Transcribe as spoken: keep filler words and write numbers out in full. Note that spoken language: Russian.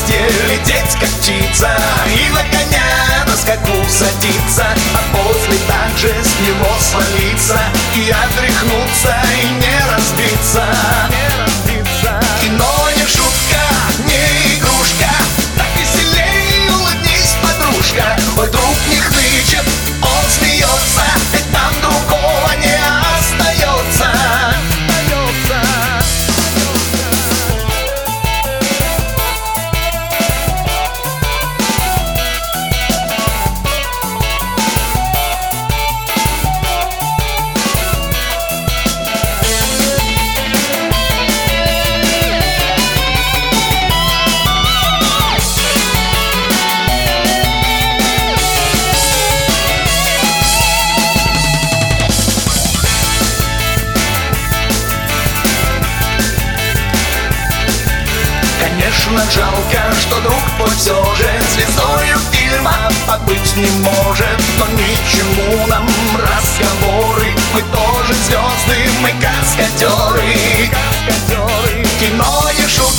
счастье лететь как птица и на коня на скаку садиться, а после также с него свалиться и отряхнуться и не разбиться. Кино не шутка, не игрушка, так веселей улыбнись, подружка. Мой друг не хнычет, он смеется, ведь нам другого не остается. Конечно, жалко, что друг твой все же звездою фильма побыть не может. Но ничему нам разговоры, мы тоже звезды, мы каскадеры. Кино не шутка.